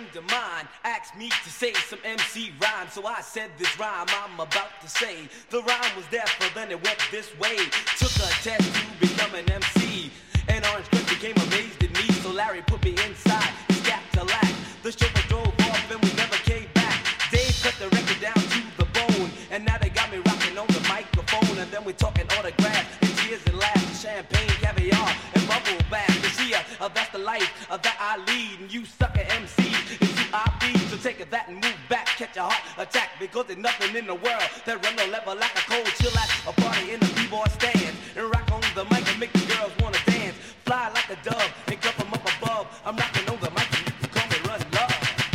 of mine asked me to say some MC rhyme, so I said this rhyme I'm about to say. The rhyme was there, but then it went this way. Took a test to become an MC, and Orange Cliff became amazed at me. So Larry put me inside his Cadillac. The chauffeur drove off and we never came back. Dave cut the record down to the bone, and now they got me rocking on the microphone. And then we're talking autographs and tears and laughs, champagne, caviar, and bubble bath. You see, that's the life that I lead, and you sucker MCs is who I feed. So take that and move back, catch a heart attack, because there's nothing in the world that run no level like a cold chill at a party in the b-boy stand, and rock on the mic and make the girls wanna dance. Fly like a dove and come from up above. I'm knocking on the mic and you can call me Run Love.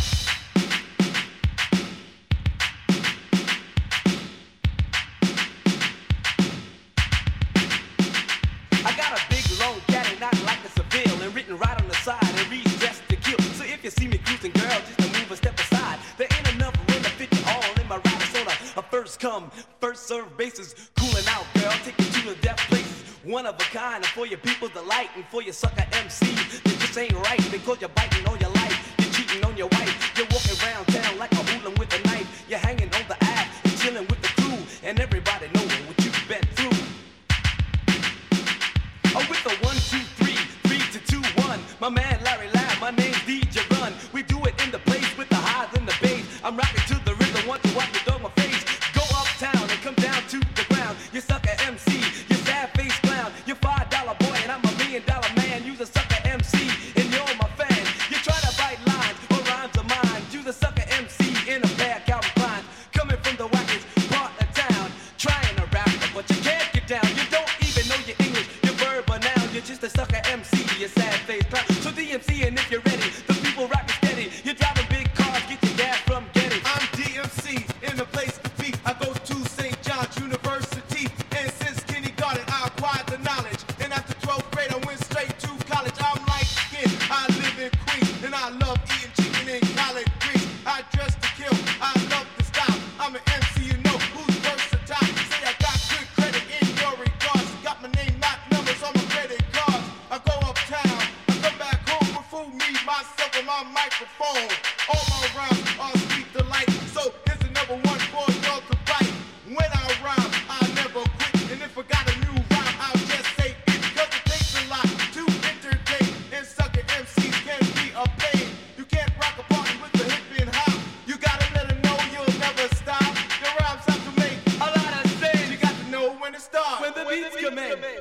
I got a big long caddy, not like a Seville, and written right on the side and reads Dressed to Kill. So if you see me cruising, girl, just to move a step aside. There ain't enough room to fit you all in my ride. It's on a first come, first serve basis. Cooling out, girl, take you to the death places. One of a kind, and for your people's delight, and for your sucker MCs, it just ain't right, because you're biting on your life, you're cheating on your wife, you're walking around town like a hooligan with a knife, you're hanging on the ass, and chilling with the crew, and everybody knowing what you've been through. Oh, with the 1, 2, 3, 3 to 2, 1. My man Larry Lab, my name's DJ Run. We do it in the place with the highs and the bass. I'm rocking to the rhythm, want to watch the dog my face. Go uptown and come down to the ground. You sucker MC, you sad face clown. You're $5 boy and I'm $1 million man. You's a sucker MC and you're my fan. You try to bite lines or rhymes of mine. You's a sucker MC in a pair of Calvin Klein. Coming from the wackest part of town, trying to rap, but you can't get down. You don't even know your English, your verb or noun. You're just a sucker MC, you sad face clown. So DMC, and if you're ready, the people rockin' steady. You're driving big cars, get your gas from Getty. I'm DMC in the place to be. I go to St. John's University, and since kindergarten I acquired the knowledge. And after 12th grade I went straight to college. I'm light skinned, I live in Queens, and I love eating chicken and collard greens. I dress to kill, I love the style. I'm an MC, you know who's versatile. Say I got good credit in your regards. Got my name, not numbers on my credit cards. I go uptown, I come back home with food, me, myself, and my microphone. All my rhymes are